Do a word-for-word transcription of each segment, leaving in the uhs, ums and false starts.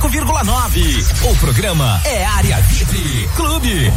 vírgula nove. O programa é Área V I P Clube.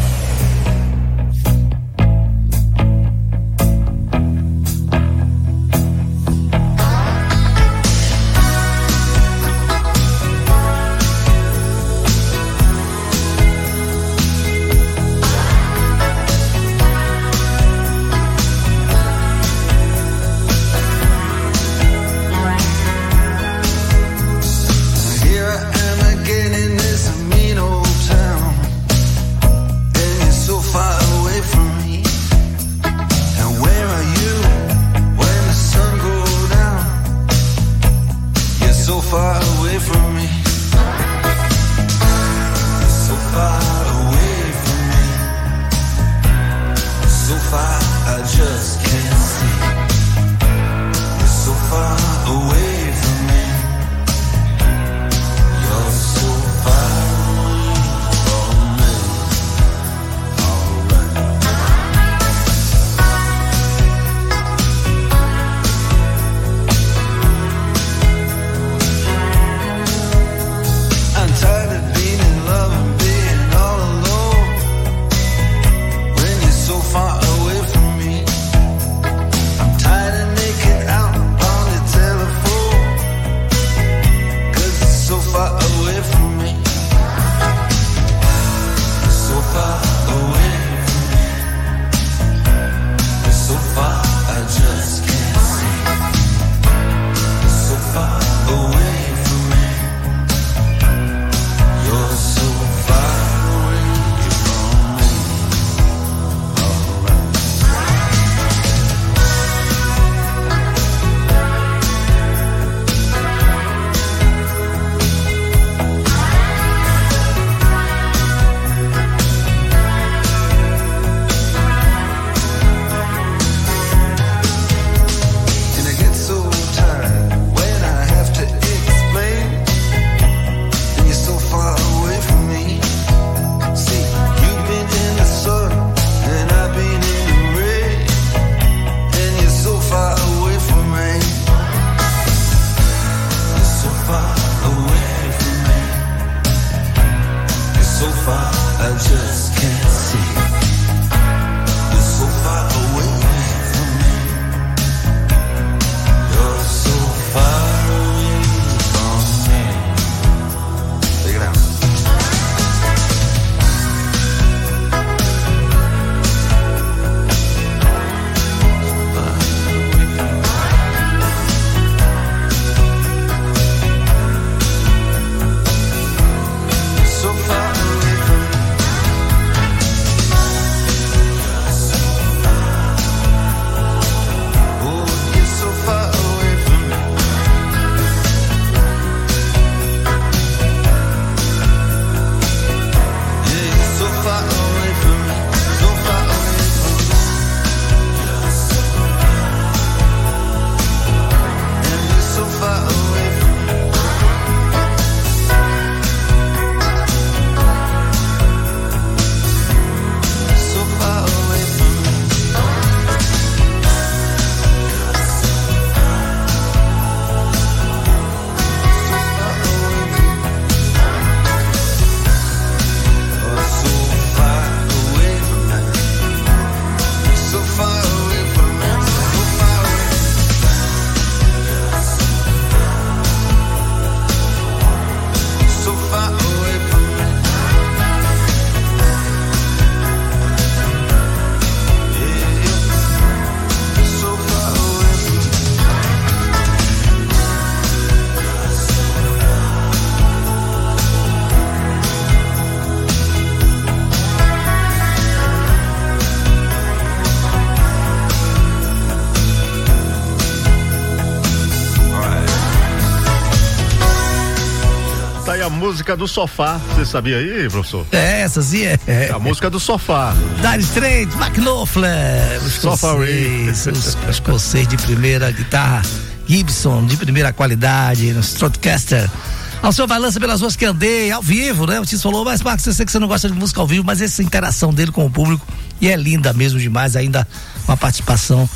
A música do sofá, você sabia aí, professor? É, essa sim é. É a música do sofá. Dire Straits, McLaughlin, os escocês, os escocês de primeira, guitarra Gibson de primeira qualidade, no Stratocaster. Ao seu balança pelas ruas que andei, ao vivo, né? O Tício falou, mas Marcos, eu sei que você não gosta de música ao vivo, mas essa interação dele com o público, e é linda mesmo demais, ainda com a participação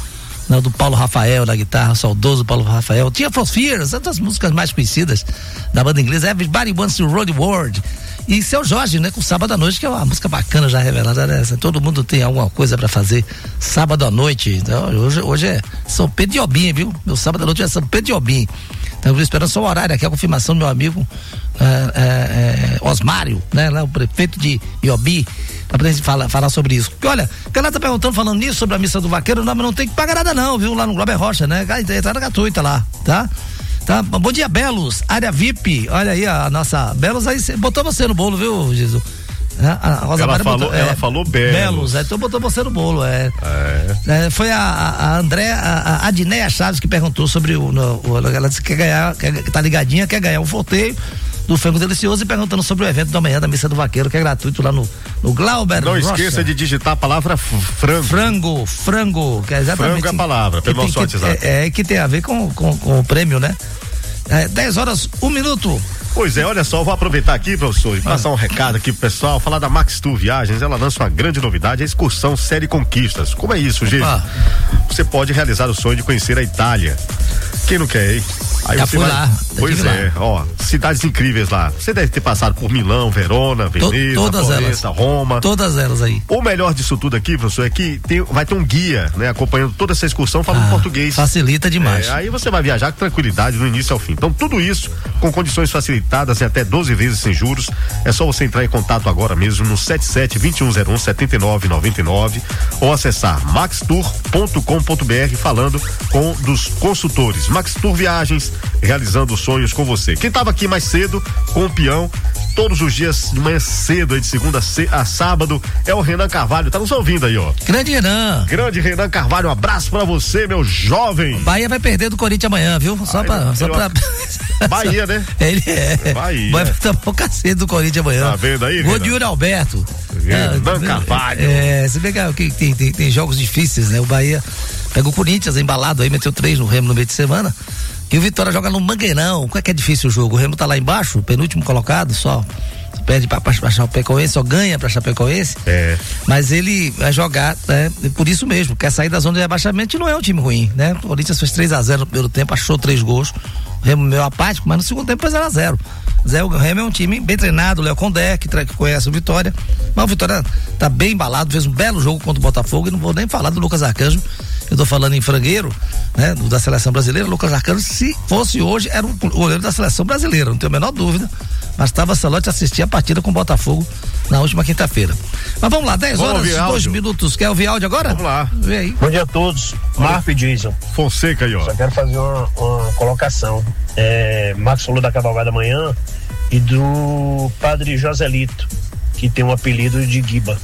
Não, do Paulo Rafael na guitarra, saudoso Paulo Rafael. Tinha For Fears, tantas músicas mais conhecidas da banda inglesa. Everybody Wants to Roll the World. E Seu Jorge, né? Com Sábado à Noite, que é uma música bacana já revelada, né? Todo mundo tem alguma coisa pra fazer sábado à noite. Então, hoje, hoje é São Pedro de Obim, viu? Meu sábado à noite é São Pedro de Obim. Então, eu esperando só o horário aqui, a confirmação do meu amigo é, é, é, Osmário, né? Lá, o prefeito de Iobim, pra poder falar, falar sobre isso. Porque olha, o cara tá perguntando, falando nisso, sobre a missa do vaqueiro, não, mas não tem que pagar nada não, viu? Lá no Glauber Rocha, né? Entrada gratuita lá, tá? Tá? Bom dia, Belos, área V I P, olha aí a nossa, Belos aí, botou você no bolo, viu, Jesus? A Rosa ela Maria falou, botou, ela é, falou Belos. Belos, é, então botou você no bolo, é. é. é foi a, a André, a, a Adnéia Chaves que perguntou sobre o, no, o ela disse que quer ganhar, quer, tá ligadinha, quer ganhar um sorteio do Frango Delicioso e perguntando sobre o evento da manhã da Missa do Vaqueiro, que é gratuito lá no, no Glauber Não Rocha. esqueça de digitar a palavra frango. Frango, frango, que é exatamente. Frango é a palavra, pelo nosso WhatsApp. É, é, que tem a ver com, com, com o prêmio, né? É, dez horas, um minuto. Pois é, olha só, eu vou aproveitar aqui, professor, e passar um recado aqui pro pessoal, falar da Max Tour Viagens. Ela lança uma grande novidade, a excursão Série Conquistas. Como é isso, gente? Você pode realizar o sonho de conhecer a Itália. Quem não quer, hein? Aí Já você fui vai... lá. Pois é, lá. Ó, cidades incríveis lá. Você deve ter passado por Milão, Verona, Veneza, todas Florença, elas. Roma. Todas elas aí. O melhor disso tudo aqui, professor, é que tem, vai ter um guia, né? Acompanhando toda essa excursão, falando ah, português. Facilita demais. É, aí você vai viajar com tranquilidade do início ao fim. Então, tudo isso com condições facilitadas em até doze vezes sem juros. É só você entrar em contato agora mesmo no sete sete, dois um zero um, sete nove nove nove ou acessar max tour ponto com ponto b r falando com dos consultores. Max Tour Viagens, realizando sonhos com você. Quem estava aqui mais cedo com o peão, todos os dias de manhã cedo, aí de segunda a sábado, é o Renan Carvalho. Tá nos ouvindo aí, ó. Grande Renan. Grande Renan Carvalho, um abraço pra você, meu jovem. Bahia vai perder do Corinthians amanhã, viu? Só Ai, pra. Só pra... Bahia, né? Ele é. Bahia. Vai tomar o cacete do Corinthians amanhã. Tá vendo aí, Gol de Yuri Alberto. Renan é, Carvalho. É, você vê que tem, tem, tem jogos difíceis, né? O Bahia pega o Corinthians embalado aí, meteu três no Remo no meio de semana. E o Vitória joga no Mangueirão. Qual é que é difícil o jogo? O Remo tá lá embaixo, penúltimo colocado, só perde pra, pra, pra Chapecoense, só ganha pra Chapecoense. É. Mas ele vai jogar, né? Por isso mesmo, quer sair da zona de rebaixamento e não é um time ruim, né? O Corinthians fez três a zero no primeiro tempo, achou três gols. O Remo meio apático, mas no segundo tempo foi zero a zero. Zé, o Remo é um time bem treinado, o Léo Condé, que, que conhece o Vitória. Mas o Vitória tá bem embalado, fez um belo jogo contra o Botafogo, e não vou nem falar do Lucas Arcanjo. Eu tô falando em frangueiro, né? Da seleção brasileira. Lucas Arcanjo, se fosse hoje, era o goleiro da seleção brasileira, não tenho a menor dúvida. Mas estava Salote assistir a partida com o Botafogo na última quinta-feira. Mas vamos lá, dez horas, dois minutos. Quer ouvir áudio agora? Vamos lá. Vê aí. Bom dia a todos. Marco e Jason. Fonseca aí, ó. Só quero fazer uma, uma colocação. É, Marcos falou da Cavalgada Amanhã e do Padre Joselito, que tem um apelido de Guiba.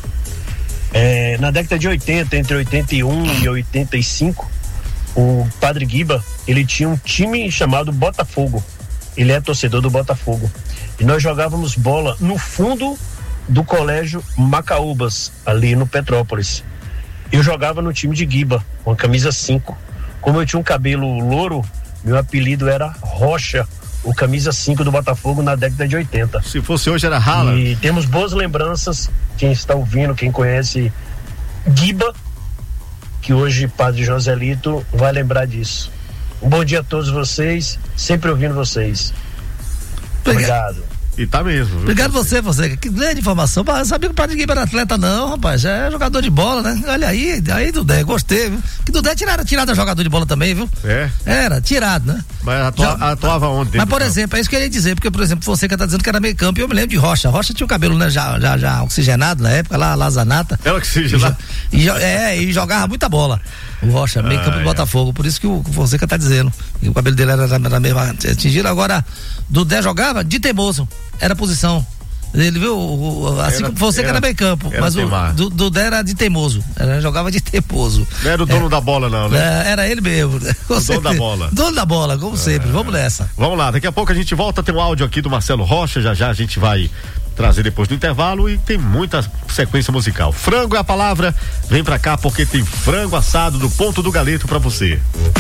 É, na década de oitenta, entre oitenta e um e oitenta e cinco, o Padre Guiba, ele tinha um time chamado Botafogo. Ele é torcedor do Botafogo. E nós jogávamos bola no fundo do colégio Macaúbas, ali no Petrópolis. Eu jogava no time de Guiba, com a camisa cinco. Como eu tinha um cabelo louro, meu apelido era Rocha, o camisa cinco do Botafogo na década de oitenta. Se fosse hoje era Rala. E temos boas lembranças, quem está ouvindo, quem conhece Guiba, que hoje Padre Joselito vai lembrar disso. Um bom dia a todos vocês, sempre ouvindo vocês. Obrigado. E tá mesmo. Viu? Obrigado você, você. Que grande informação. Eu sabia que o Padre Guiba era atleta, não, rapaz. Já é jogador de bola, né? Olha aí, aí Dudé, gostei, viu? Que Dudé tirado, tirado jogador de bola também, viu? É? Era, tirado, né? Mas atua, Já, atuava onde? Mas, por exemplo, é isso que eu ia dizer, porque, por exemplo, você que tá dizendo que era meio campo, e eu me lembro de Rocha. Rocha tinha o cabelo, né, já, já, já oxigenado na época, lá, lá Zanata. É oxigenado? E, é, e jogava muita bola. O Rocha, meio ah, campo do é. Botafogo. Por isso que o, o Fonseca tá dizendo. E o cabelo dele era na mesma atingido. Agora, Dudé jogava de teimoso. Era a posição. Ele viu, o, assim era, como você que era meio campo, mas teimar. o Dudé era de teimoso. Era, jogava de teimoso. Não era o dono é, da bola, não, né? É, era ele mesmo. O dono da bola. Dono da bola, como é. sempre. Vamos nessa. Vamos lá, daqui a pouco a gente volta. Tem um áudio aqui do Marcelo Rocha. Já já a gente vai trazer depois do intervalo e tem muita sequência musical. Frango é a palavra. Vem pra cá porque tem frango assado do Ponto do Galeto pra você.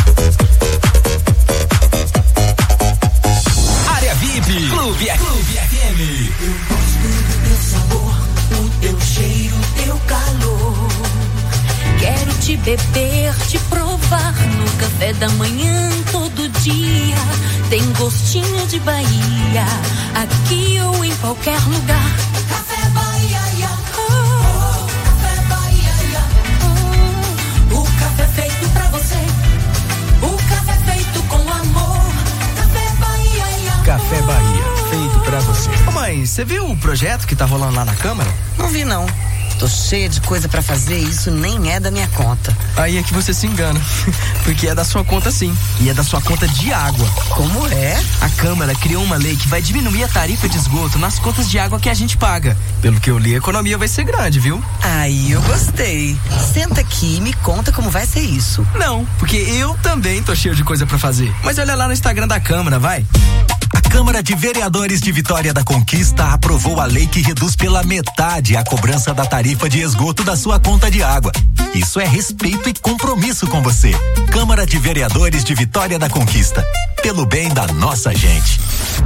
Área V I P, Clube, Clube F M. Eu gosto do teu sabor, o teu cheiro, o teu calor. Quero te beber, te provar. provar no café da manhã todo dia. Tem gostinho de Bahia, aqui ou em qualquer lugar. Café Bahia, oh, Café Bahia, oh, o café feito pra você, o café feito com amor. Café Bahia, Café Bahia, feito pra você. Ô mãe, você viu o projeto que tá rolando lá na Câmara? Não vi não. Tô cheia de coisa pra fazer e isso nem é da minha conta. Aí é que você se engana, porque é da sua conta sim, e é da sua conta de água. Como é? A Câmara criou uma lei que vai diminuir a tarifa de esgoto nas contas de água que a gente paga. Pelo que eu li, a economia vai ser grande, viu? Aí eu gostei. Senta aqui e me conta como vai ser isso. Não, porque eu também tô cheio de coisa pra fazer. Mas olha lá no Instagram da Câmara, vai. A Câmara de Vereadores de Vitória da Conquista aprovou a lei que reduz pela metade a cobrança da tarifa de esgoto da sua conta de água. Isso é respeito e compromisso com você. Câmara de Vereadores de Vitória da Conquista. Pelo bem da nossa gente.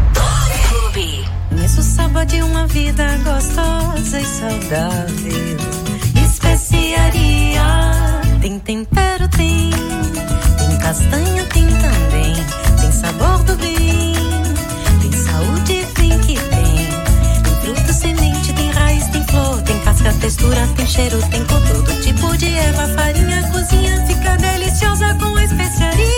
Isso sábado de uma vida gostosa e saudável. Especiaria, tem tempero, tem. Tem castanha, tem também. Tem sabor do bem. Tem saúde, tem que tem. Tem fruta, semente, tem raiz, tem flor. Tem casca, textura, tem cheiro, tem cor. Todo tipo de erva, farinha, cozinha. Fica deliciosa com especiaria.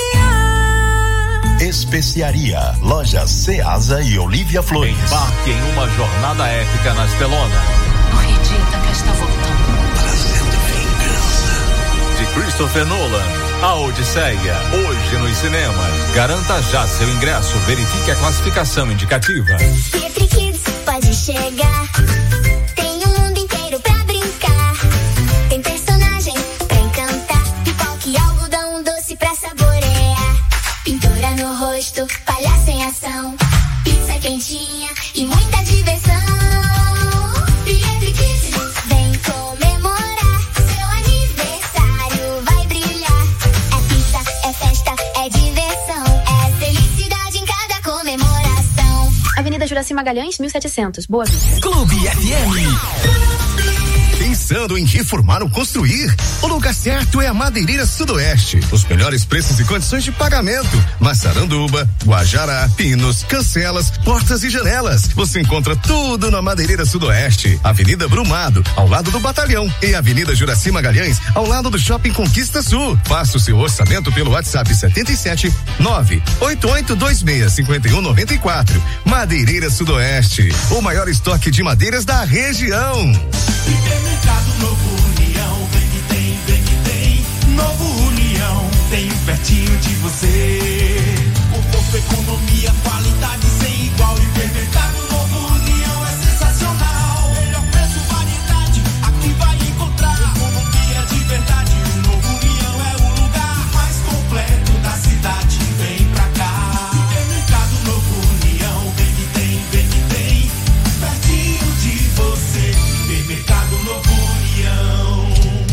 Especiaria, lojas Ceasa e Olívia Flores. Embarque em uma jornada épica nas telonas. Acredita que está voltando. Trazendo vingança. De Christopher Nolan, A Odisseia, hoje nos cinemas. Garanta já seu ingresso, verifique a classificação indicativa. Petri Kids pode chegar. Tem um mundo inteiro pra brincar. Tem personagem pra encantar. Pipoca e algodão doce pra saborear. Pintura no rosto, palhaço em ação. Pizza quentinha e muita diversão. Petri Kids vem comemorar. Seu aniversário vai brilhar. É pizza, é festa, é diversão. É felicidade em cada comemoração. Avenida Juraci Magalhães, mil e setecentos. Boa Vista. Clube F M. Pensando em reformar ou construir? O lugar certo é a Madeireira Sudoeste. Os melhores preços e condições de pagamento. Massaranduba, Guajará, pinos, cancelas, portas e janelas. Você encontra tudo na Madeireira Sudoeste. Avenida Brumado, ao lado do Batalhão. E Avenida Juraci Magalhães, ao lado do Shopping Conquista Sul. Faça o seu orçamento pelo WhatsApp setenta e sete, nove oito oito dois seis, cinco um nove quatro. Madeireira Sudoeste. O maior estoque de madeiras da região. Supermercado Novo União, vem que tem, vem que tem. Novo União, tem pertinho de você. Conforto, economia, qualidade sem igual. Supermercado Novo União é sensacional. Melhor preço, variedade, aqui vai encontrar. Economia de verdade, o Novo União é o lugar mais completo da cidade. Vem pra cá. Supermercado Novo União, vem que tem, vem que tem. Pertinho de você. Supermercado Novo União.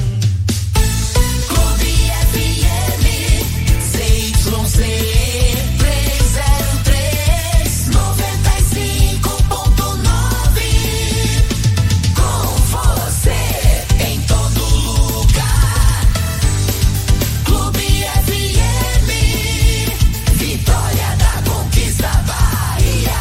Clube F M, C Y Z trezentos e três, noventa e cinco ponto nove. Com você em todo lugar. Clube F M, Vitória da Conquista, Bahia.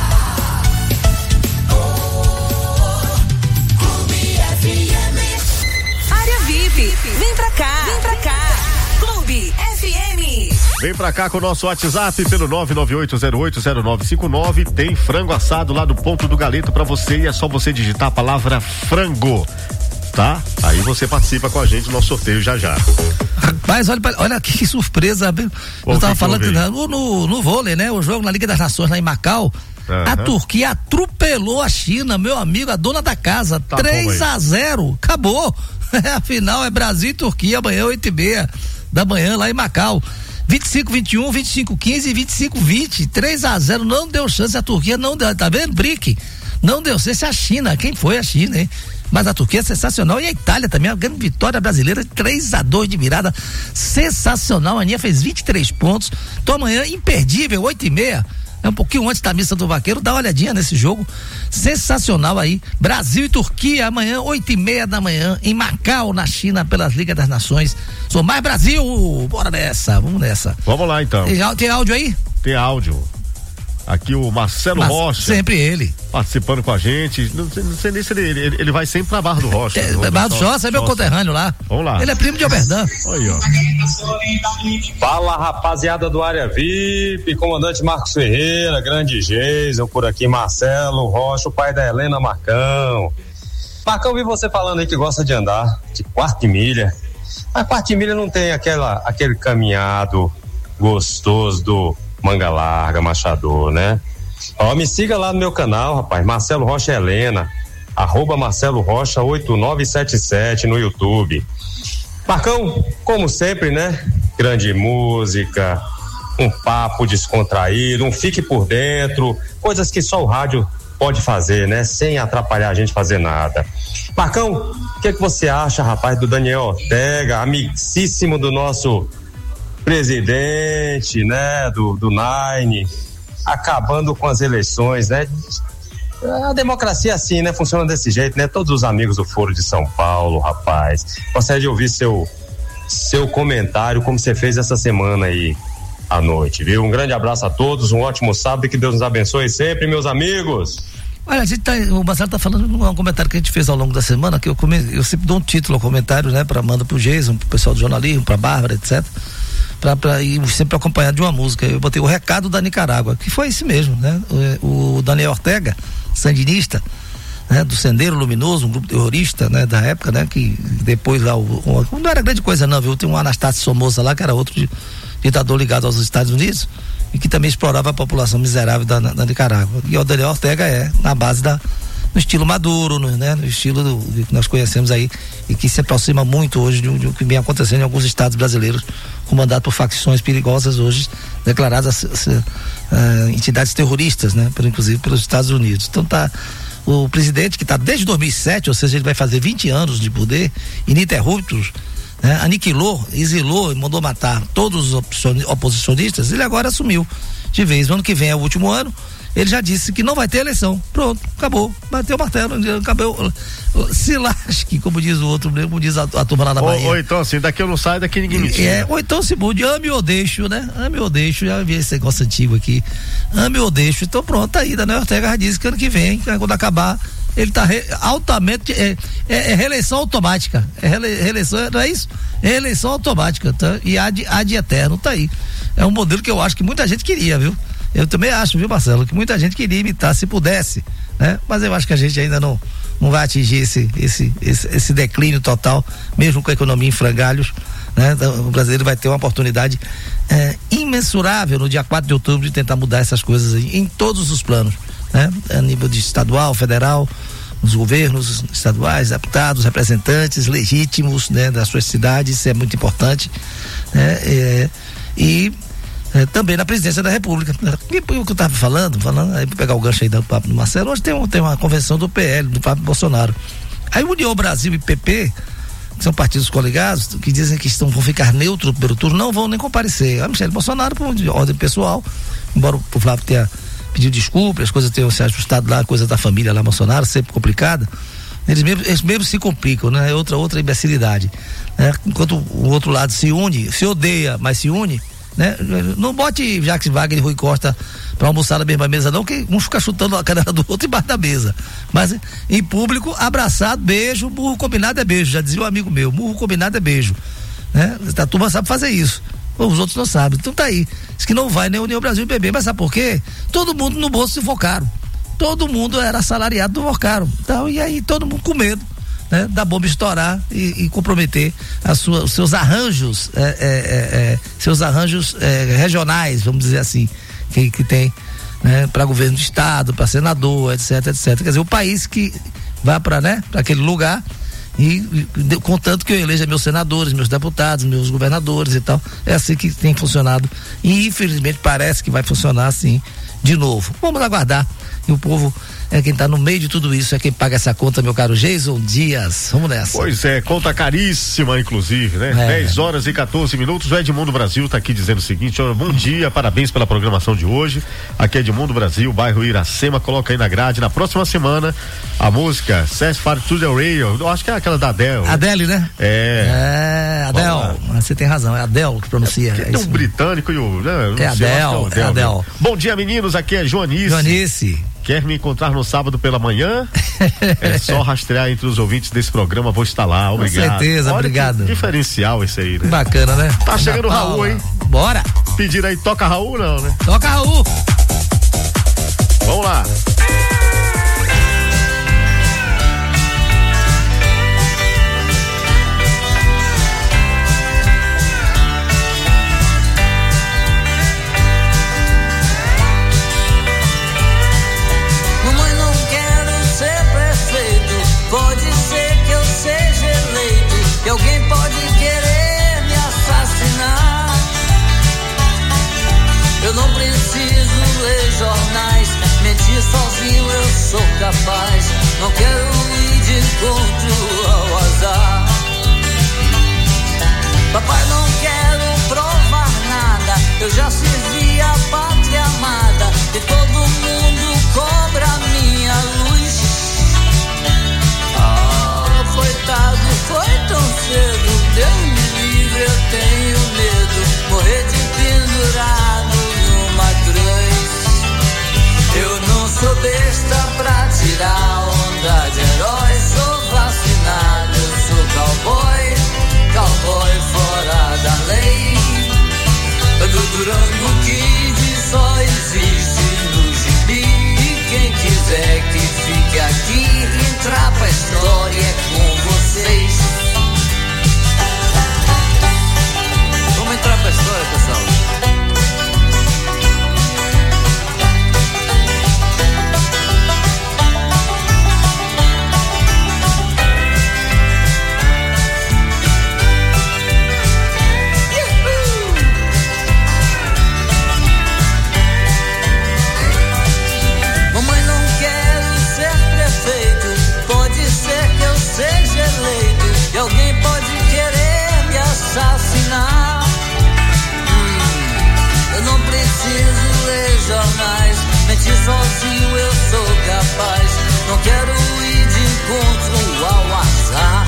Área V I P, vem pra cá, vem pra cá. Clube F M. Vem pra cá com o nosso WhatsApp pelo nove nove oito zero oito zero nove cinco nove. Tem frango assado lá do Ponto do Galeto pra você e é só você digitar a palavra frango, tá? Aí você participa com a gente no nosso sorteio já já. Mas olha, olha que surpresa. Eu tava falando que no, no, no vôlei, né? O jogo na Liga das Nações lá em Macau. Uhum. A Turquia atropelou a China, meu amigo, a dona da casa, tá três a zero, acabou. Afinal é Brasil e Turquia amanhã, oito e meia da manhã lá em Macau. vinte e cinco, vinte e um, vinte e cinco, quinze e vinte e cinco, vinte. três a zero, não deu chance, a Turquia não deu, tá vendo, Brick? Não deu chance a China, quem foi a China, hein? Mas a Turquia é sensacional e a Itália também, a grande vitória brasileira, três a dois de virada, sensacional. A Aninha fez vinte e três pontos. Então amanhã, imperdível, oito e meia. é um pouquinho antes da missa do Vaqueiro, dá uma olhadinha nesse jogo sensacional aí, Brasil e Turquia amanhã, oito e meia da manhã, em Macau, na China, pelas Ligas das Nações. Sou mais Brasil, bora nessa, vamos nessa. Vamos lá então. Tem, tem áudio aí? Tem áudio. Aqui o Marcelo Mas, Rocha. Sempre ele. Participando com a gente. Não sei, não sei nem se ele, ele, ele vai sempre pra Barra do Rocha. É, Barra do Rocha, é meu conterrâneo lá. Vamos lá. Ele é primo de Oberdã. Aí, ó. Fala, rapaziada do Área V I P, comandante Marcos Ferreira, grande Geison, por aqui Marcelo Rocha, o pai da Helena Marcão. Marcão, vi você falando aí que gosta de andar de quarta milha. A quarta milha não tem aquela, aquele caminhado gostoso do Manga Larga, Machador, né? Ó, me siga lá no meu canal, rapaz, Marcelo Rocha Helena, arroba Marcelo Rocha oito nove sete sete no YouTube. Marcão, como sempre, né? Grande música, um papo descontraído, um fique por dentro, coisas que só o rádio pode fazer, né? Sem atrapalhar a gente fazer nada. Marcão, o que que você acha, rapaz, do Daniel Ortega, amicíssimo do nosso presidente, né, do, do Nine, acabando com as eleições, né? A democracia é assim, né? Funciona desse jeito, né? Todos os amigos do Foro de São Paulo, rapaz, gostaria de ouvir seu seu comentário, como você fez essa semana aí à noite, viu? Um grande abraço a todos, um ótimo sábado e que Deus nos abençoe sempre, meus amigos. Olha, a gente tá, o Marcelo tá falando de um comentário que a gente fez ao longo da semana, que eu, come, eu sempre dou um título ao comentário, né? Pra, manda pro Geison, pro pessoal do jornalismo, pra Bárbara, etcétera. Pra, pra, e sempre acompanhado de uma música. Eu botei o recado da Nicarágua, que foi esse mesmo, né? O, o Daniel Ortega, sandinista, né? Do Sendeiro Luminoso, um grupo terrorista, né? Da época, né? Que depois lá, o, o, não era grande coisa não, viu? Tem um Anastácio Somoza lá, que era outro de, ditador ligado aos Estados Unidos e que também explorava a população miserável da, da Nicarágua. E o Daniel Ortega é na base da, no estilo Maduro, no, né? No estilo do, do que nós conhecemos aí e que se aproxima muito hoje de, de o que vem acontecendo em alguns estados brasileiros, comandado por facções perigosas hoje, declaradas uh, entidades terroristas, né? Por, inclusive pelos Estados Unidos. Então tá, o presidente que está desde dois mil e sete, ou seja, ele vai fazer vinte anos de poder, ininterruptos, né? Aniquilou, exilou e mandou matar todos os oposicionistas, ele agora assumiu de vez. No ano que vem é o último ano, ele já disse que não vai ter eleição. Pronto, acabou. Bateu o martelo, acabou. Se lasque, como diz o outro, como diz a, a turma lá na Bahia. Ou, ou então assim, daqui eu não saio, daqui ninguém me tira. É, ou então se mude, ame ou deixo, né? Ame ou deixo, já vi esse negócio antigo aqui. Ame ou deixo. Então pronto, tá aí, Daniel Ortega já disse que ano que vem, quando acabar, ele tá re, altamente, é, é, é reeleição automática. É rele, reeleição, não é isso? É reeleição automática, tá? E ad, ad eterno, tá aí. É um modelo que eu acho que muita gente queria, viu? Eu também acho, viu, Marcelo, que muita gente queria imitar se pudesse, né? Mas eu acho que a gente ainda não, não vai atingir esse, esse, esse, esse declínio total, mesmo com a economia em frangalhos, né? Então, o brasileiro vai ter uma oportunidade é, imensurável no dia quatro de outubro de tentar mudar essas coisas aí, em todos os planos, né? A nível de estadual, federal, nos governos estaduais, deputados, representantes legítimos, né? Das suas cidades, isso é muito importante, né? É, e É, também na presidência da República. E o que eu estava falando, falando, aí para pegar o gancho aí do papo do Marcelo, hoje tem, um, tem uma convenção do P L, do Pablo Bolsonaro. Aí União Brasil e P P, que são partidos coligados, que dizem que estão, vão ficar neutros no primeiro turno, não vão nem comparecer. A Michele Bolsonaro, por ordem pessoal, embora o Flávio tenha pedido desculpa, as coisas tenham se ajustado lá, a coisa da família lá, Bolsonaro, sempre complicada, eles mesmos, eles mesmos se complicam, né? É outra, outra imbecilidade. Né? Enquanto o outro lado se une, se odeia, mas se une, né? Não bote Jacques Wagner e Rui Costa para almoçar na mesma mesa não, que um fica chutando a canela do outro embaixo da mesa, mas em público, abraçado, beijo, murro combinado é beijo, já dizia um amigo meu, murro combinado é beijo, né? A turma sabe fazer isso, os outros não sabem, então tá aí, diz que não vai nem União Brasil e P B, mas sabe por quê? Todo mundo no bolso se focaram, todo mundo era assalariado do Vocaro, então, e aí todo mundo com medo, né, da bomba estourar e, e comprometer a sua, os seus arranjos, é, é, é, seus arranjos é, regionais, vamos dizer assim, que, que tem, né, para governo de estado, para senador, etc, etc. Quer dizer, o país que vai para, né, para aquele lugar e, e contanto que eu eleja meus senadores, meus deputados, meus governadores e tal, é assim que tem funcionado e infelizmente parece que vai funcionar assim de novo. Vamos aguardar e o povo É quem tá no meio de tudo isso, é quem paga essa conta, meu caro Jason Dias. Vamos nessa. Pois é, conta caríssima, inclusive, né? É. dez horas e quatorze minutos. O Edmundo Brasil tá aqui dizendo o seguinte: ó, bom dia, parabéns pela programação de hoje. Aqui é Edmundo Brasil, bairro Iracema. Coloca aí na grade. Na próxima semana, a música Set Fire to the Radio. Eu acho que é aquela da Adele. Adele, né? É. É, Adele. Você tem razão, é Adele que pronuncia. É, é tem um britânico e o. Né, é, Adele, é Adele, é Adele. Bom dia, meninos. Aqui é Joanice. Joanice. Quer me encontrar no sábado pela manhã? É só rastrear entre os ouvintes desse programa, vou estar lá, obrigado. Com certeza, Olha obrigado. Diferencial esse aí, né? Bacana, né? Tá chegando o Raul, hein? Bora! Pediram aí, toca Raul não, né? Toca Raul! Vamos lá! Pode ser que eu seja eleito e alguém pode querer me assassinar. Eu não preciso ler jornais, mentir sozinho eu sou capaz. Não quero ir de encontro ao azar. Papai, não quero provar nada, eu já servi a pátria amada e todo mundo cobra minha luz. Coitado, foi tão cedo, Deus me livre, eu tenho medo, morrer de pendurado numa cruz. Eu não sou besta pra tirar onda de herói, sou vacinado, eu sou cowboy, cowboy fora da lei. Do Durango Kid só existe no gibi, e quem quiser que fique aqui, entrar pra história é com vocês. Vamos entrar pra história, pessoal. Seja eleito e alguém pode querer me assassinar. Hum, eu não preciso ler jornais, mentir sozinho eu sou capaz. Não quero ir de encontro ao azar.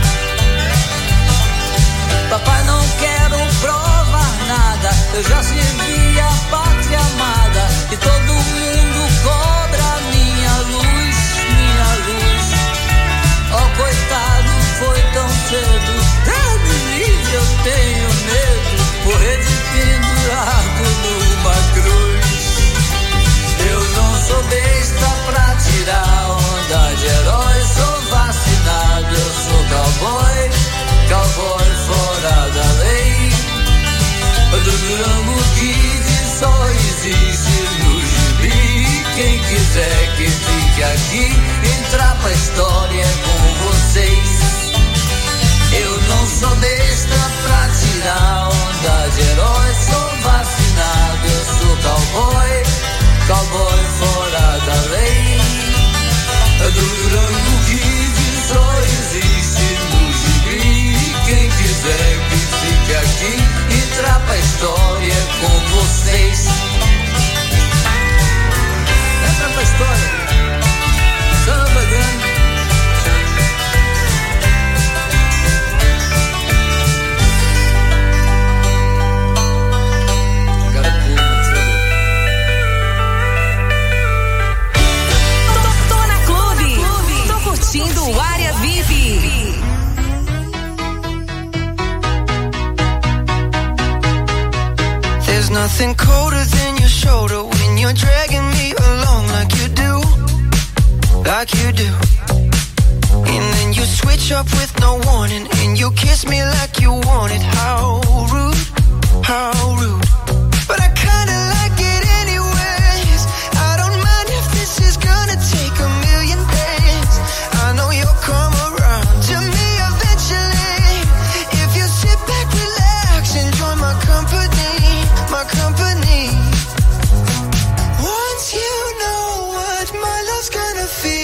Papai, não quero provar nada, eu já servi a pátria amada e todo mundo cobra minha luz, minha luz. Oh, coitado, foi tão cedo, Deus me livre, eu tenho medo, morrer de pendurado numa cruz. Eu não sou besta pra tirar onda de herói, sou vacinado, eu sou cowboy, cowboy fora da lei. Do Durango Kid só existe no gibi, quem quiser que fique aqui, entrar pra história é com vocês. Eu não sou besta pra tirar onda de herói, sou vacinado, eu sou cowboy, cowboy fora da lei. Do Durango Kid só existe no gibi, quem quiser que fique aqui, entrar pra história é com vocês. Entra pra história, samba grande. Tô, tô na Clube, tô curtindo o Área V I P. There's nothing colder than your shoulder when you're dragging me along like you do, like you do. And then you switch up with no warning and you kiss me like you want it. How rude, how rude. But I kinda like it anyways. I don't mind if this is gonna take a million days. I know you'll come around to me eventually. If you sit back, relax, enjoy my company, my company. Once you know what my love's gonna feel.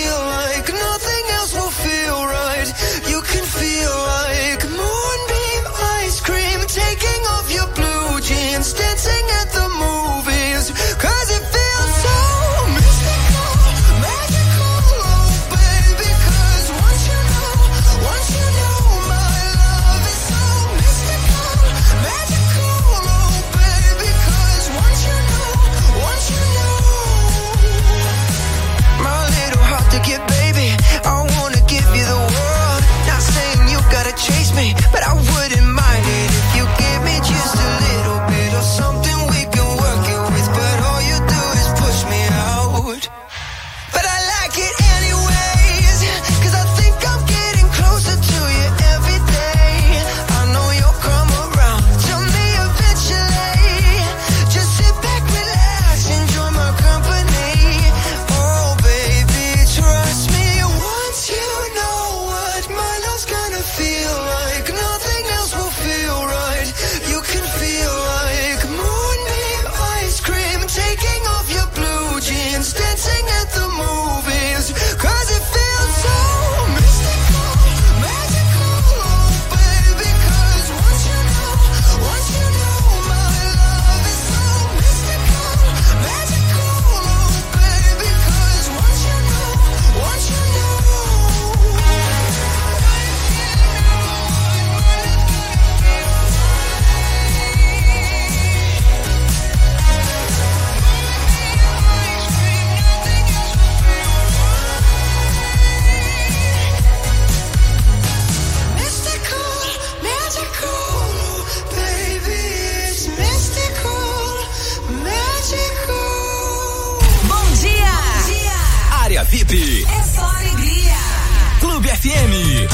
área V I P. É só alegria. Clube F M.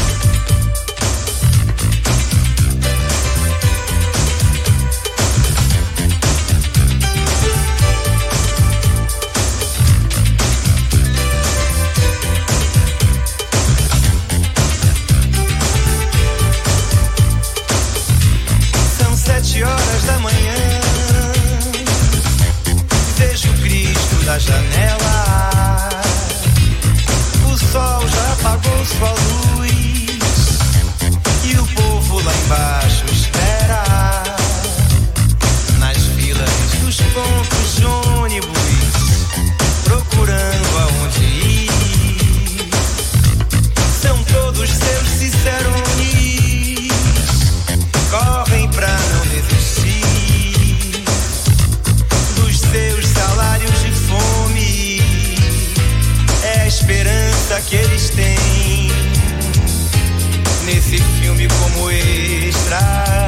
São sete horas da manhã. Vejo Cristo da janela. O sol já apagou sua luz e o povo lá embaixo espera nas filas dos pontos de ônibus, procurando aonde ir. São todos seus cicerones, correm pra não desistir dos seus salários de fome. É a esperança que eles têm nesse filme como extras.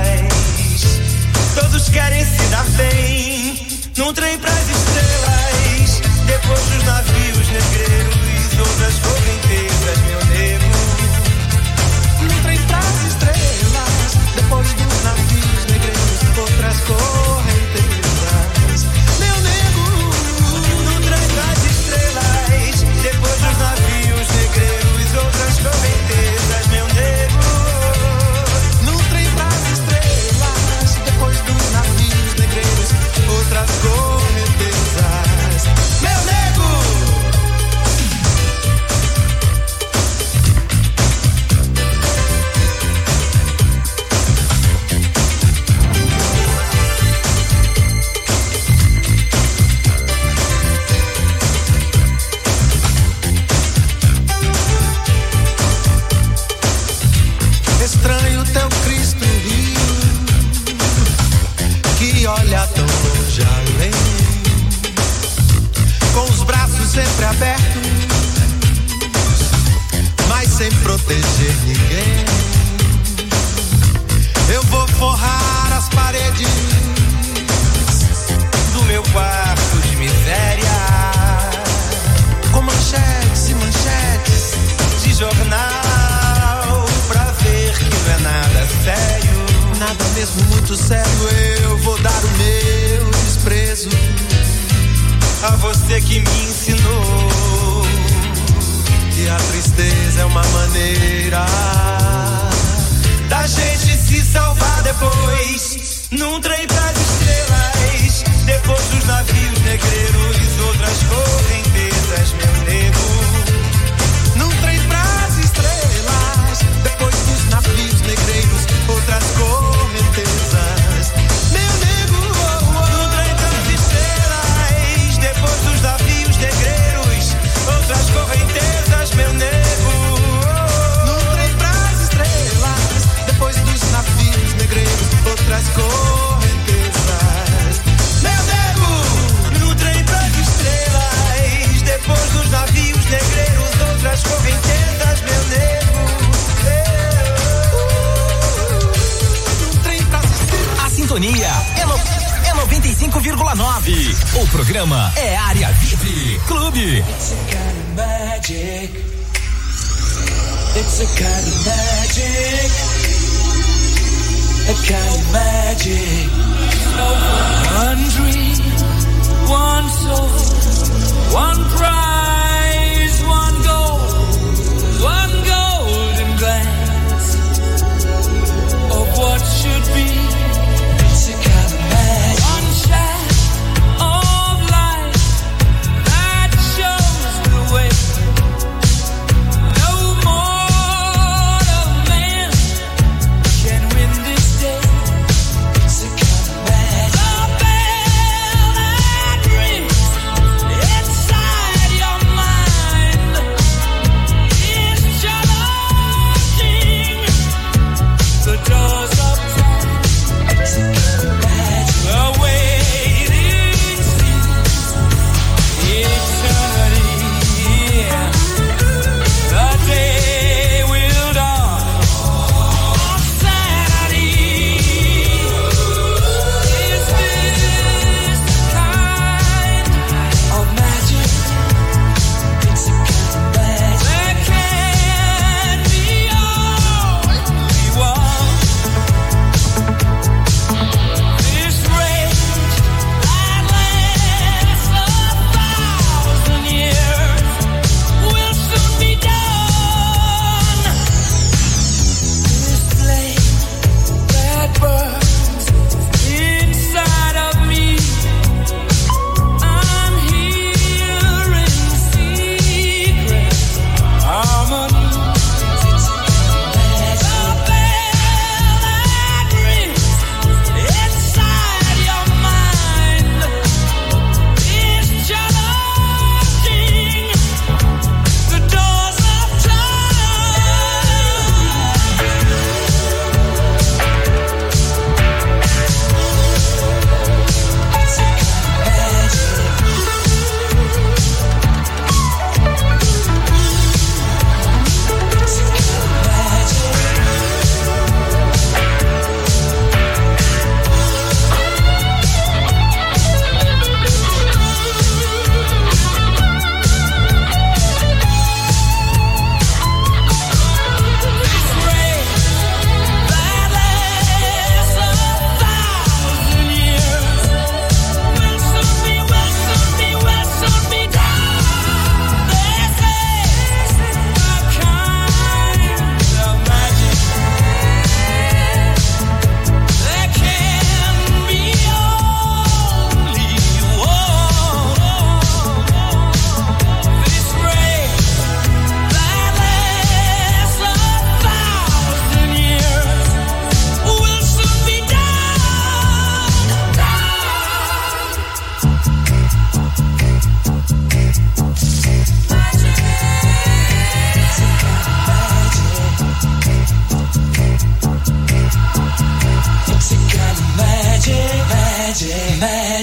Todos querem se dar bem num trem pras estrelas. Depois dos navios negreiros, outras correntezas, meu nego. Num trem pras estrelas. Depois dos navios negreiros, outras correntezas, meu nego. Num trem pras estrelas. Depois dos navios negreiros, outras correntezas, meu nego. Num trem pras estrelas. Depois dos navios negreiros, outras correntezas, meu nego. Estranho teu Cristo Rio, que olha tão longe além, com os braços sempre abertos, mas sem proteger ninguém. Eu vou forrar as paredes do meu quarto de miséria com manchetes e manchetes de jornal, pra ver que não é nada sério, nada mesmo muito sério. Eu vou dar o meu desprezo a você que me ensinou que a tristeza é uma maneira da gente se salvar depois. Num trem pras estrelas, depois dos navios negreiros, outras correntezas, meu nego. Num trem pras estrelas, depois dos navios negreiros, outras correntezas, meu nego. Num trem pras estrelas, depois dos navios negreiros, outras correntezas, meu nego. Num trem pras estrelas, depois dos navios negreiros, outras correntezas, meu nego. Num trem pras estrelas, depois dos navios negreiros, outras correntezas, meu nego. A sintonia é, no, é noventa e cinco vírgula nove. O programa é Área V I P Clube. It's a kind of magic. It's a kind of magic. A kind of magic. One dream, one soul, one prize, one goal, one golden glance of what should be. It's a kind of magic. One shot of light that shows the way. No mortal man can win this day. It's a kind of magic. The bell that rings inside your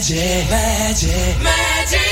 Magic, magic, magic.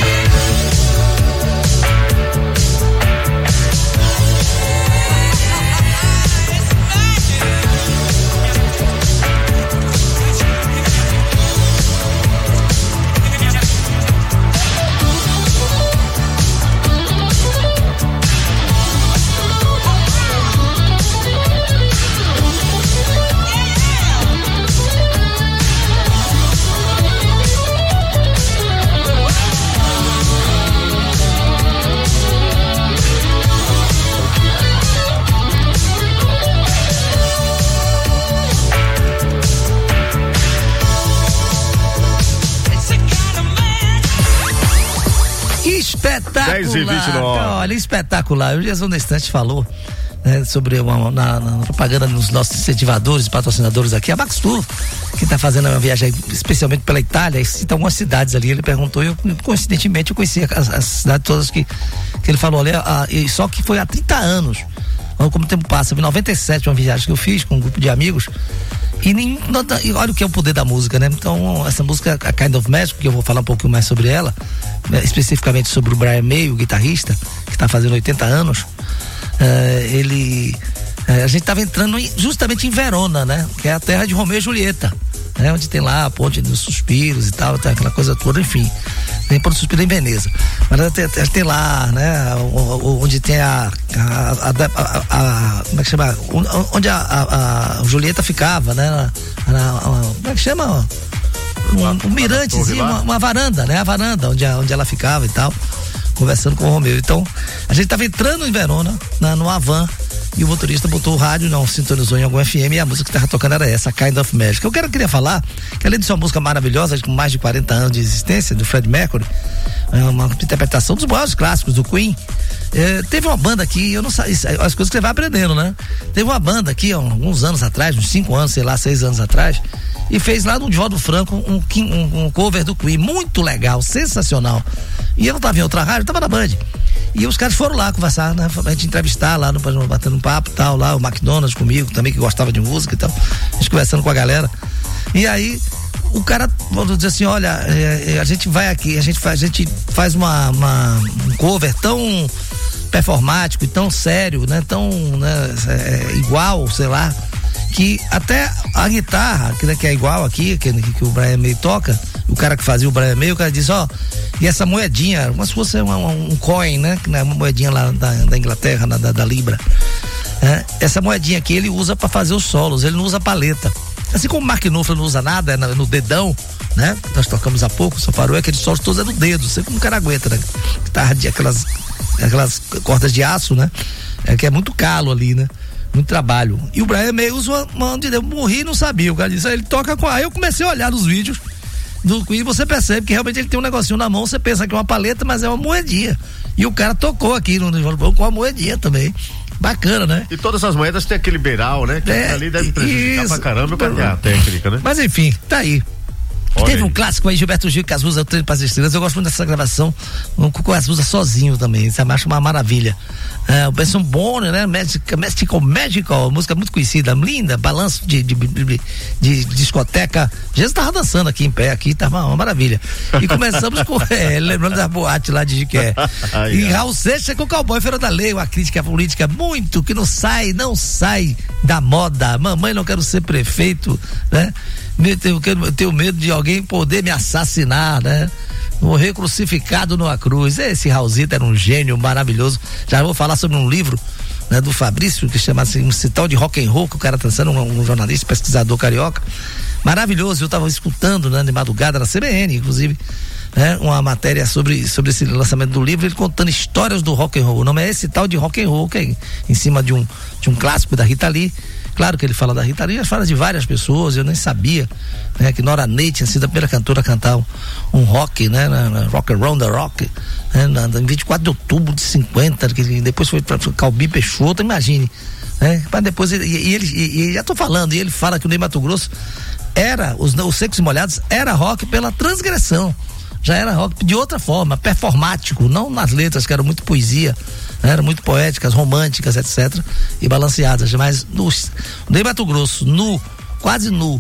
Espetacular. dez e vinte e nove. Olha, espetacular. O Jesus Nestante falou, né, sobre uma, na, na propaganda dos nossos incentivadores e patrocinadores aqui, a Max Tour, que está fazendo uma viagem especialmente pela Itália, e cita algumas cidades ali. Ele perguntou, e eu, coincidentemente, eu conhecia as, as cidades todas que, que ele falou ali, a, e só que foi há trinta anos. Como o tempo passa, em noventa e sete, uma viagem que eu fiz com um grupo de amigos. E, nem, e olha o que é o poder da música, né? Então, essa música, a Kind of Magic, que eu vou falar um pouquinho mais sobre ela, né, especificamente sobre o Brian May, o guitarrista, que está fazendo oitenta anos. Uh, ele. Uh, a gente estava entrando em, justamente em Verona, né? Que é a terra de Romeu e Julieta, né? Onde tem lá a ponte dos suspiros e tal, tem aquela coisa toda, enfim. Tem ponte do suspiro em Veneza. Mas tem, tem lá, né? Onde tem a. a, a, a, a como é que chama? Onde a, a, a Julieta ficava, né? A, a, a, como é que chama? Um, um mirantezinho, uma, uma varanda, né? A varanda onde, a, onde ela ficava e tal, conversando com o Romeu. Então, a gente estava entrando em Verona, na, no Havan, e o motorista botou o rádio, não sintonizou em algum F M, e a música que estava tocando era essa, Kind of Magic. Eu quero, queria falar que, além de ser uma música maravilhosa, com mais de quarenta anos de existência, do Freddie Mercury, é uma interpretação dos maiores clássicos do Queen. É, teve uma banda aqui, eu não sei, as coisas que você vai aprendendo, né? Teve uma banda aqui, ó, alguns anos atrás, uns cinco anos, sei lá, seis anos atrás, e fez lá no Divaldo Franco um, um, um cover do Queen, muito legal, sensacional. E eu não tava em outra rádio, tava na Band. E os caras foram lá conversar, né? A gente entrevistar lá, no, batendo um papo e tal, lá, o McDonald's comigo também, que gostava de música e tal. A gente conversando com a galera. E aí, o cara falou assim, olha, é, a gente vai aqui, a gente faz, a gente faz uma, uma, um cover tão performático e tão sério, né? Tão, né, é, igual, sei lá, que até a guitarra, que, né, que é igual aqui, que, que o Brian May toca, o cara que fazia o Brian May, o cara diz, ó, e essa moedinha, como se fosse uma, um coin, né? Que é uma moedinha lá da, da Inglaterra, na, da, da Libra. É, essa moedinha aqui ele usa pra fazer os solos, ele não usa paleta. Assim como o Mark Knopfler não usa nada, é no dedão, né? Nós tocamos há pouco, só parou, aqueles solos todos é no dedo, sei como o cara aguenta, né? Guitarra de aquelas, aquelas cordas de aço, né? É que é muito calo ali, né? Muito trabalho. E o Brian May usa uma mão de Deus, morri e não sabia. O cara disse, ele toca com a. Aí eu comecei a olhar nos vídeos do Queen, você percebe que realmente ele tem um negocinho na mão, você pensa que é uma paleta, mas é uma moedinha. E o cara tocou aqui no João com a moedinha também. Bacana, né? E todas as moedas tem aquele beiral, né? Que é, ali deve prejudicar isso, pra caramba pra a técnica, né? Mas enfim, tá aí. Olha Teve aí. um clássico aí, Gilberto Gil, Cazuza, o Treino para as Estrelas. Eu gosto muito dessa gravação com o Cazuza sozinho também. Isso eu acho uma maravilha. É, o Benson Boone, né? Magical, Magical, Magical, música muito conhecida, linda, balanço de, de, de, de, de discoteca. Jesus tava dançando aqui em pé, aqui, tava uma maravilha. E começamos com, é, lembrando da boate lá de Jiqué. E Raul Seixas com o Cowboy Feira da Lei, uma crítica política muito que não sai, não sai da moda. Mamãe, não quero ser prefeito, né? Eu tenho, tenho medo de alguém poder me assassinar, né? Morrer crucificado numa cruz. Esse Raulzito era um gênio maravilhoso. Já vou falar sobre um livro, né, do Fabrício, que chama assim, um cital de rock and roll, que o cara tá sendo um, um jornalista, pesquisador carioca. Maravilhoso. Eu tava escutando, né, de madrugada na C B N, inclusive, né, uma matéria sobre, sobre esse lançamento do livro, ele contando histórias do rock and roll. O nome é esse tal de rock and roll, que é em cima de um, de um clássico da Rita Lee. Claro que ele fala da Rita Lee, mas fala de várias pessoas, eu nem sabia, né, que Nora Ney tinha sido a primeira cantora a cantar um, um rock, né, na, na Rock Around the Rock, né, na, em vinte e quatro de outubro de cinquenta, que depois foi para Calbi Peixoto, imagine, né, mas depois ele, e, ele, e, e já tô falando, e ele fala que o Ney Matogrosso era, os, os Secos e Molhados era rock pela transgressão, já era rock de outra forma, performático, não nas letras que eram muito poesia, eram muito poéticas, românticas, etcétera, e balanceadas, mas no, no Ney Matogrosso, nu, quase nu,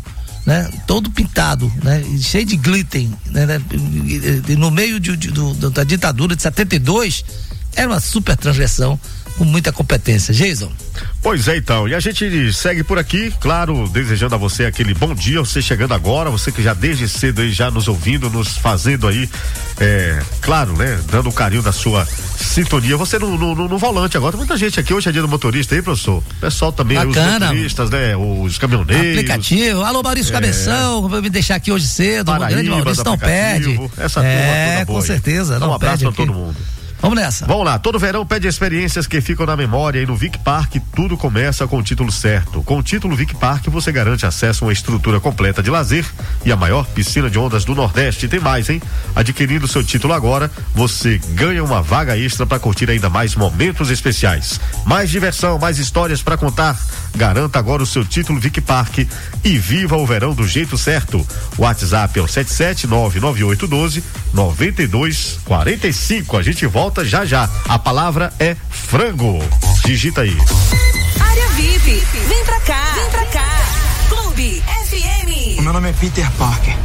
né? Todo pintado, né? Cheio de glitter, né? No meio de, de, do, da ditadura de setenta e dois, era uma super transgressão com muita competência. Jason. Pois é, então, e a gente segue por aqui, claro, desejando a você aquele bom dia, você chegando agora, você que já desde cedo aí já nos ouvindo, nos fazendo aí, é, claro, né, dando um carinho da sua sintonia, você no, no, no, no volante agora, tem muita gente aqui, hoje é dia do motorista aí, professor, o pessoal também, bacana. Os motoristas, né, os caminhoneiros. Aplicativo, alô Maurício é, Cabeção, vou me deixar aqui hoje cedo, o grande Maurício não perde. Essa turma é, toda boa com certeza, não um abraço perde pra aqui. todo mundo. Vamos nessa. Vamos lá, todo verão pede experiências que ficam na memória e no Vic Park tudo começa com o título certo. Com o título Vic Park você garante acesso a uma estrutura completa de lazer e a maior piscina de ondas do Nordeste. E tem mais, hein? Adquirindo seu título agora, você ganha uma vaga extra para curtir ainda mais momentos especiais. Mais diversão, mais histórias para contar. Garanta agora o seu título Vic Park e viva o verão do jeito certo. O WhatsApp é o sete sete nove nove oito um dois nove dois quatro cinco. A gente volta já já. A palavra é frango. Digita aí. Área V I P, vem pra cá, vem pra cá. Clube F M. O meu nome é Peter Parker.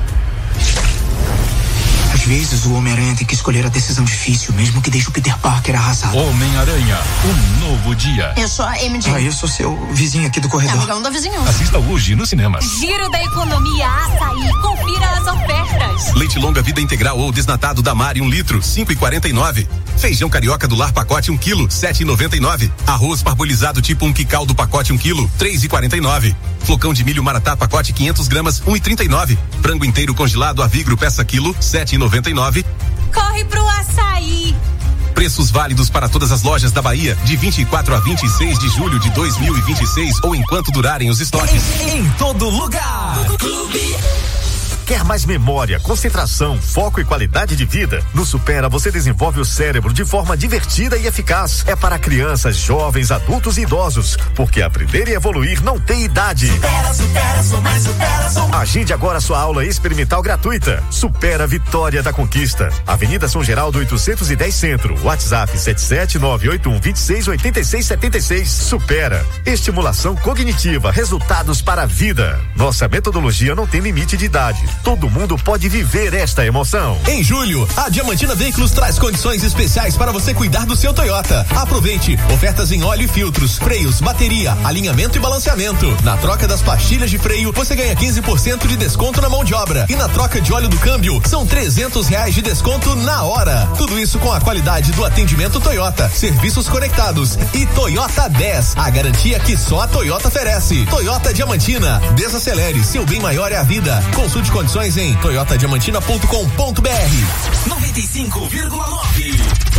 Às vezes o Homem-Aranha tem que escolher a decisão difícil, mesmo que deixe o Peter Parker arrasado. Homem-Aranha, um novo dia. Eu sou a M J. Ah, eu sou seu vizinho aqui do corredor. É amigão da vizinhança. Assista hoje nos cinemas. Giro da Economia Açaí. Confira as ofertas. Leite longa vida integral ou desnatado da Mari um litro, cinco e quarenta e nove. Feijão carioca do lar pacote um quilo, sete e noventa e nove. Arroz parbolizado tipo um quical do pacote um quilo, três e quarenta e nove. Flocão de milho Maratá pacote quinhentas gramas, um e trinta e nove. Frango inteiro congelado Avigro peça quilo, sete e noventa e nove. Corre pro Açaí. Preços válidos para todas as lojas da Bahia de vinte e quatro a vinte e seis de julho de dois mil e vinte e seis ou enquanto durarem os estoques. Em, em todo lugar. Clube. Quer mais memória, concentração, foco e qualidade de vida? No Supera você desenvolve o cérebro de forma divertida e eficaz. É para crianças, jovens, adultos e idosos, porque aprender e evoluir não tem idade. Supera, supera, sou mais supera, sou... Agende agora sua aula experimental gratuita. Supera Vitória da Conquista. Avenida São Geraldo oitocentos e dez Centro. WhatsApp sete sete nove oito um dois seis oito seis sete seis. Supera. Estimulação cognitiva, resultados para a vida. Nossa metodologia não tem limite de idade. Todo mundo pode viver esta emoção. Em julho, a Diamantina Veículos traz condições especiais para você cuidar do seu Toyota. Aproveite ofertas em óleo e filtros, freios, bateria, alinhamento e balanceamento. Na troca das pastilhas de freio, você ganha quinze por cento de desconto na mão de obra. E na troca de óleo do câmbio, são trezentos reais de desconto na hora. Tudo isso com a qualidade do atendimento Toyota, serviços conectados e Toyota dez, a garantia que só a Toyota oferece. Toyota Diamantina, desacelere, seu bem maior é a vida. Consulte condições em toyota diamantina ponto com ponto br. noventa e cinco vírgula nove.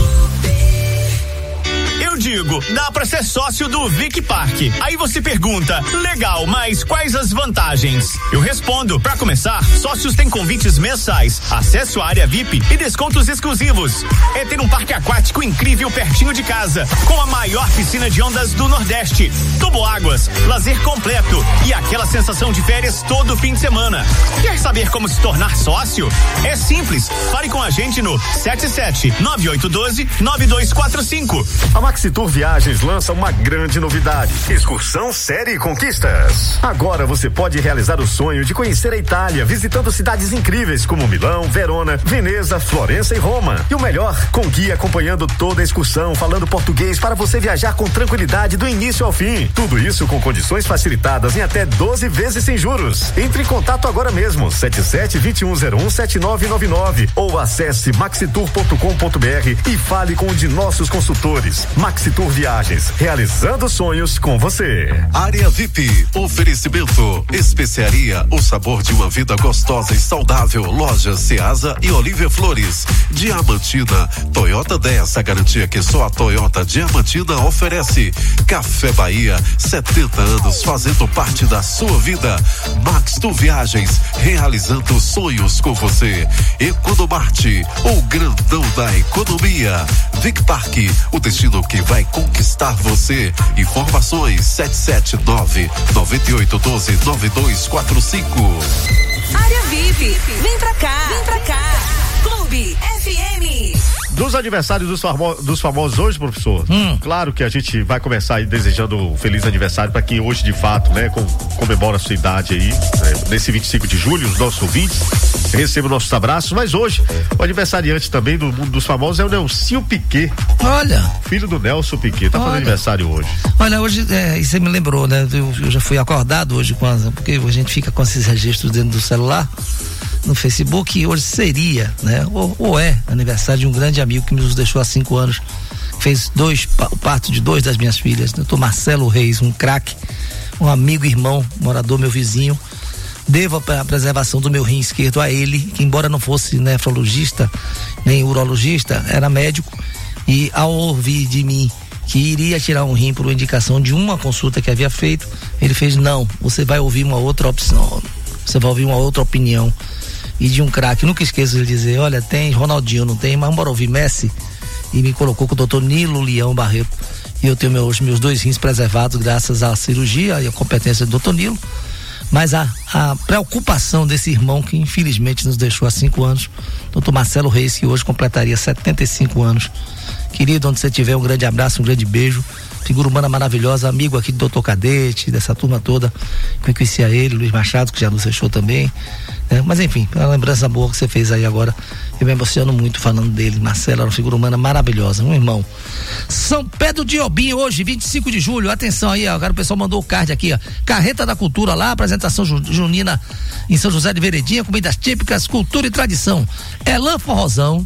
Eu digo, dá pra ser sócio do Vic Park. Aí você pergunta, legal, mas quais as vantagens? Eu respondo, pra começar, sócios têm convites mensais, acesso à área V I P e descontos exclusivos. É ter um parque aquático incrível pertinho de casa, com a maior piscina de ondas do Nordeste, toboáguas, lazer completo e aquela sensação de férias todo fim de semana. Quer saber como se tornar sócio? É simples, fale com a gente no sete sete nove oito um dois nove dois quatro cinco. A Maxitur Viagens lança uma grande novidade: excursão série Conquistas. Agora você pode realizar o sonho de conhecer a Itália, visitando cidades incríveis como Milão, Verona, Veneza, Florença e Roma. E o melhor, com guia acompanhando toda a excursão, falando português para você viajar com tranquilidade do início ao fim. Tudo isso com condições facilitadas em até doze vezes sem juros. Entre em contato agora mesmo, sete sete dois um zero um sete nove nove nove ou acesse maxitur ponto com ponto br e fale com um de nossos consultores. Maxitur Viagens, realizando sonhos com você. Área V I P, oferecimento, especiaria, o sabor de uma vida gostosa e saudável. Loja Ceasa e Olívia Flores. Diamantina, Toyota dez, a garantia que só a Toyota Diamantina oferece. Café Bahia, setenta anos fazendo parte da sua vida. Maxitur Viagens, realizando sonhos com você. Economarte, o grandão da economia. Vic Park, o destino que vai conquistar você. Informações sete sete nove nove oito um dois nove dois quatro cinco. Área V I P, vem pra cá, vem pra cá. Clube F M. Dos aniversários dos, famo dos famosos hoje, professor, hum. claro que a gente vai começar aí desejando um feliz aniversário para quem hoje de fato, né, com, comemora a sua idade aí, né, nesse vinte e cinco de julho, os nossos ouvintes recebam nossos abraços, mas hoje o aniversariante também do mundo dos famosos é o Nelsinho Piquet. Olha. Filho do Nelson Piquet, tá fazendo aniversário hoje. Olha, hoje, é, isso me lembrou, né, eu, eu já fui acordado hoje com as, porque a gente fica com esses registros dentro do celular, no Facebook, e hoje seria, né, ou, ou é aniversário de um grande amigo que nos deixou há cinco anos, fez dois, o parto de dois das minhas filhas, doutor Marcelo Reis, um craque, um amigo, irmão, morador, meu vizinho. Devo a preservação do meu rim esquerdo a ele, que embora não fosse nefrologista nem urologista, era médico, e ao ouvir de mim que iria tirar um rim por indicação de uma consulta que havia feito, ele fez: não, você vai ouvir uma outra opção, você vai ouvir uma outra opinião. E de um craque, nunca esqueço de dizer: olha, tem Ronaldinho, não tem, mas bora ouvir Messi. E me colocou com o doutor Nilo Leão Barreto. E eu tenho meus, meus dois rins preservados graças à cirurgia e à competência do doutor Nilo. Mas a, a preocupação desse irmão que infelizmente nos deixou há cinco anos, doutor Marcelo Reis, que hoje completaria setenta e cinco anos. Querido, onde você estiver, um grande abraço, um grande beijo. Figura humana maravilhosa, amigo aqui do doutor Cadete, dessa turma toda, que eu conhecia ele, Luiz Machado, que já nos deixou também, né? Mas enfim, uma lembrança boa que você fez aí agora, eu me emociono muito falando dele. Marcelo era uma figura humana maravilhosa, um irmão. São Pedro de Obim hoje, vinte e cinco de julho, atenção aí, ó, agora o pessoal mandou o card aqui, ó, Carreta da Cultura lá, apresentação junina em São José de Veredinha, comidas típicas, cultura e tradição. Elan Forrozão,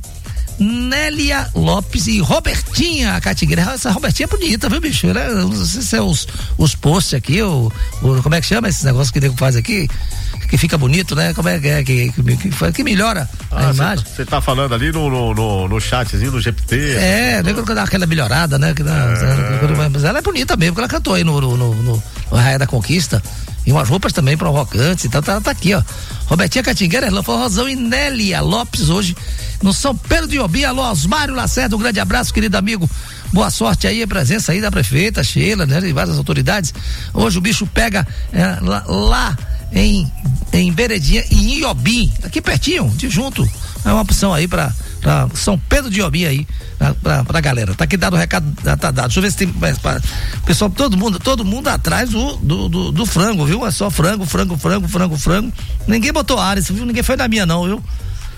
Nélia Lopes e Robertinha Catingueira. Essa Robertinha é bonita, viu, bicho? Né? Não sei se é os, os posts aqui, ou, ou como é que chama esses negócios que o nego faz aqui? Que fica bonito, né? Como é que é? Que, que, que, que melhora ah, a imagem. Você tá falando ali no, no, no, no chatzinho do G P T. É, nego que dá aquela melhorada, né? Que dá, é. Mas ela é bonita mesmo, porque ela cantou aí no, no, no, no, no Raia da Conquista. E umas roupas também provocantes, então tá, tá aqui, ó. Robertinha Catingueira, Erlan Forrozão e Nélia Lopes hoje no São Pedro de Obim. Alô, Osmário Lacerda, um grande abraço, querido amigo. Boa sorte aí, a presença aí da prefeita Sheila, né? E várias autoridades. Hoje o bicho pega é, lá, lá em, em Veredinha e em Iobim, aqui pertinho, de junto. É uma opção aí pra, pra São Pedro de Iobim aí, pra, pra, pra galera. Tá aqui dado o recado, tá dado. Deixa eu ver se tem. Pra, pessoal, todo mundo, todo mundo atrás do, do, do, do frango, viu? É só frango, frango, frango, frango, frango. Ninguém botou área, viu? Ninguém foi na minha, não, viu?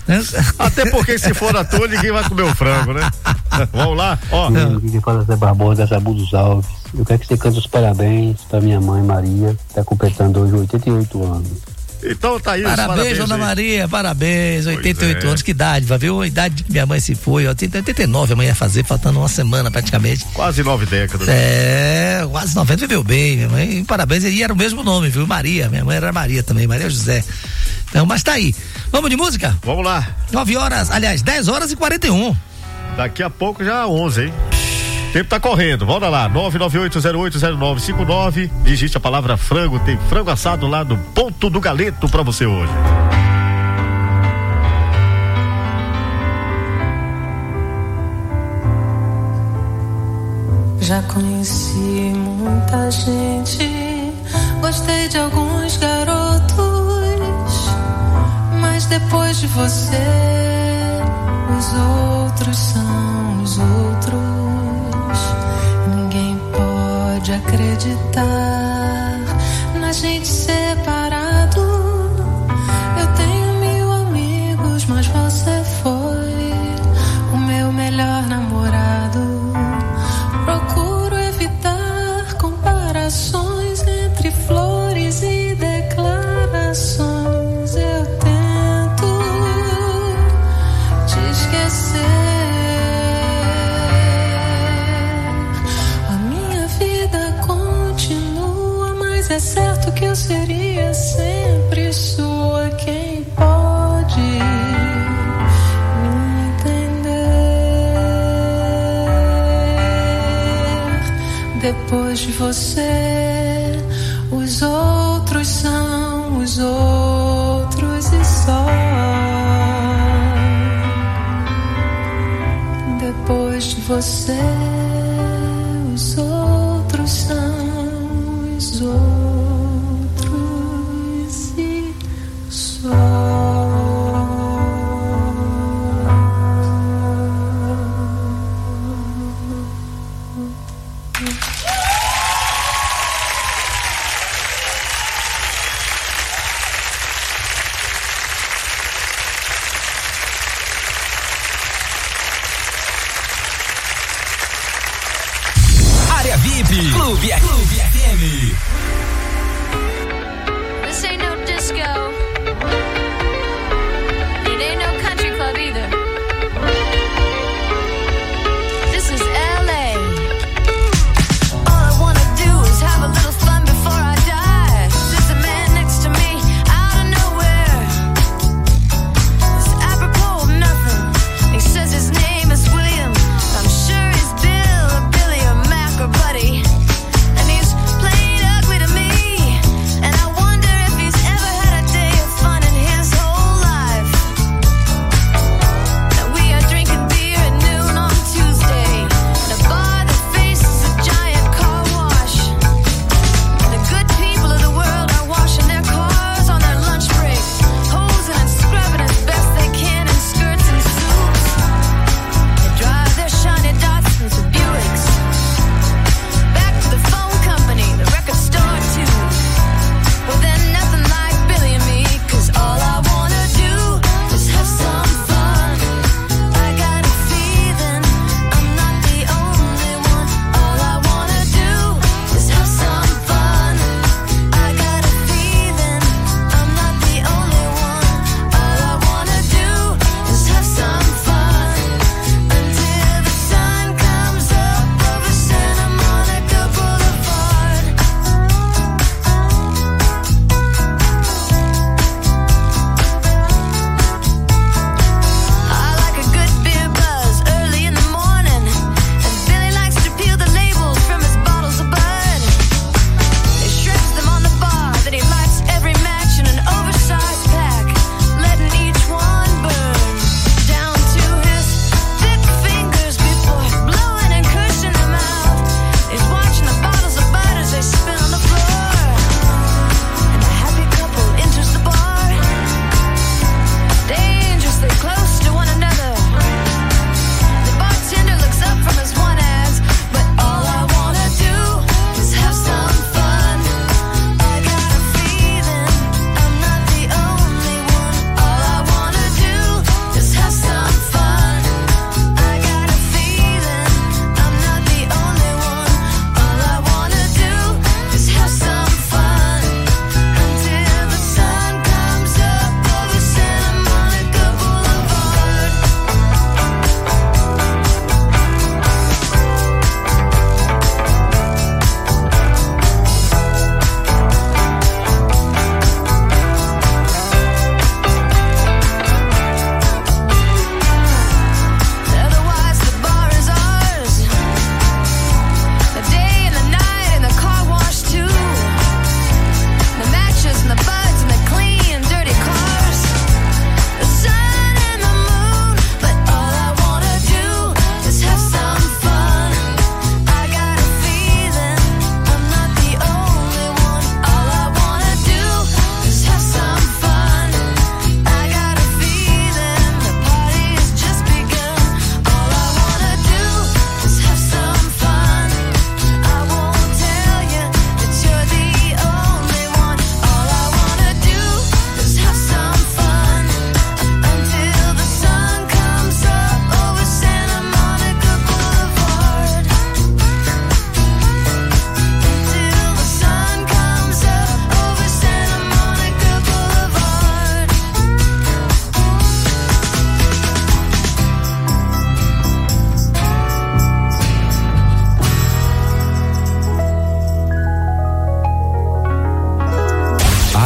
Até porque se for à toa, ninguém vai comer o frango, né? Vamos lá, ó. Quem fala Zé Barbosa, Zabu dos Alves. Eu quero que você cante os parabéns pra minha mãe Maria, que tá completando hoje oitenta e oito anos. Então tá aí, parabéns, parabéns Dona aí. Maria, parabéns, pois oitenta e oito é. anos, que idade, vai ver a idade que minha mãe se foi, ó, oitenta e nove a mãe ia fazer, faltando uma semana praticamente. Quase nove décadas. É, quase noventa, viveu bem, minha mãe, parabéns, e era o mesmo nome, viu, Maria, minha mãe era Maria também, Maria José. Então, mas tá aí, vamos de música? Vamos lá. nove horas, aliás, dez horas e quarenta e um. Daqui a pouco já onze, hein? O tempo tá correndo, bora lá, nove nove oito zero oito zero nove cinco nove, digite a palavra frango, tem frango assado lá no Ponto do Galeto pra você hoje. Já conheci muita gente, gostei de alguns garotos, mas depois de você, os outros são os outros. Pode acreditar na gente separado. Eu tenho mil amigos, mas você foi o meu melhor namorado. Procuro evitar comparações entre flores e declarações. Eu tento te esquecer. É certo que eu seria sempre sua. Quem pode me entender? Depois de você, os outros são os outros e só. Depois de você, os outros são os outros.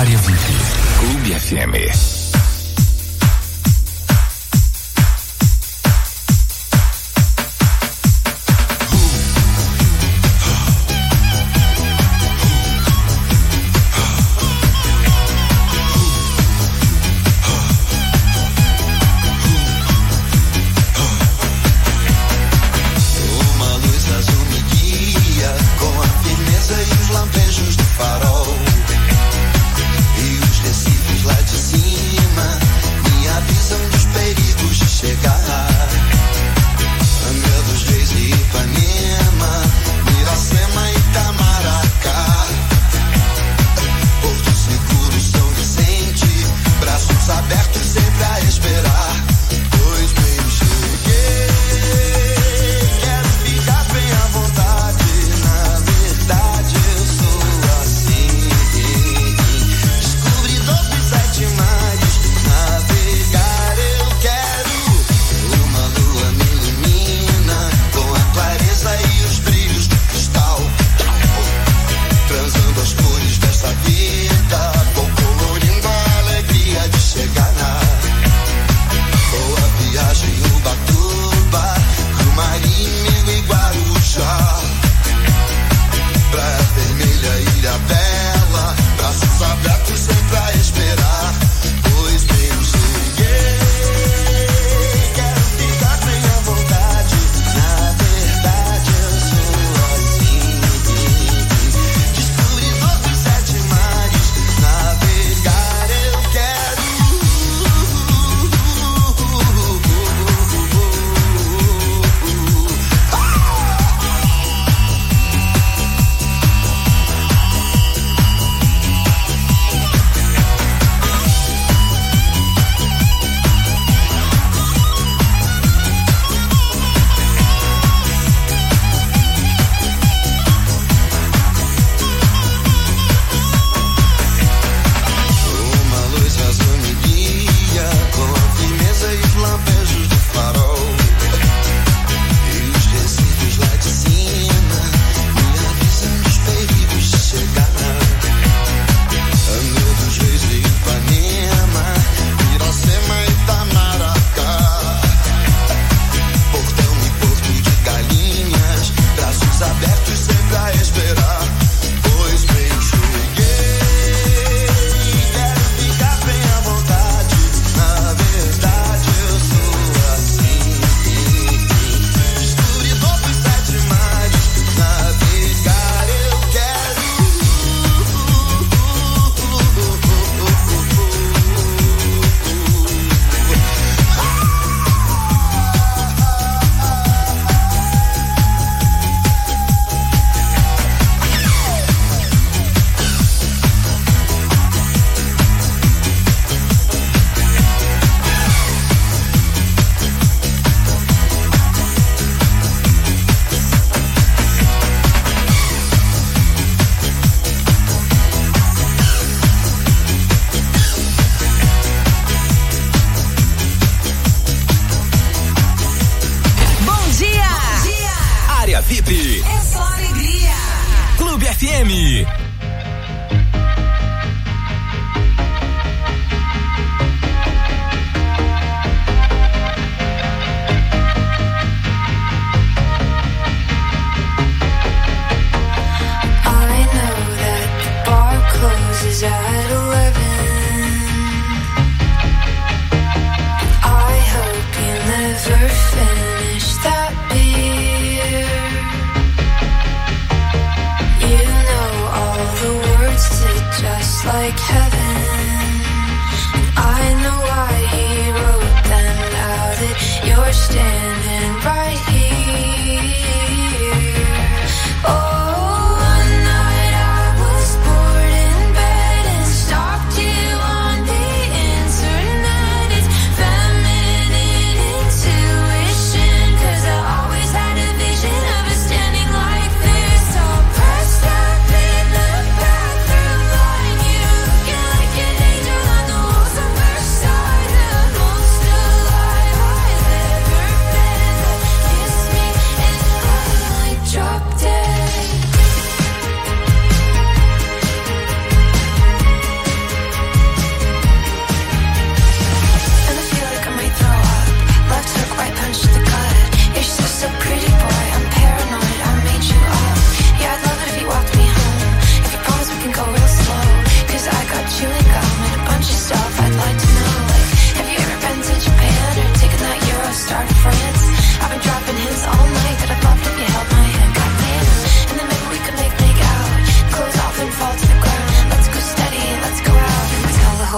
Área V I P, Clube F M.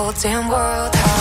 whole damn world.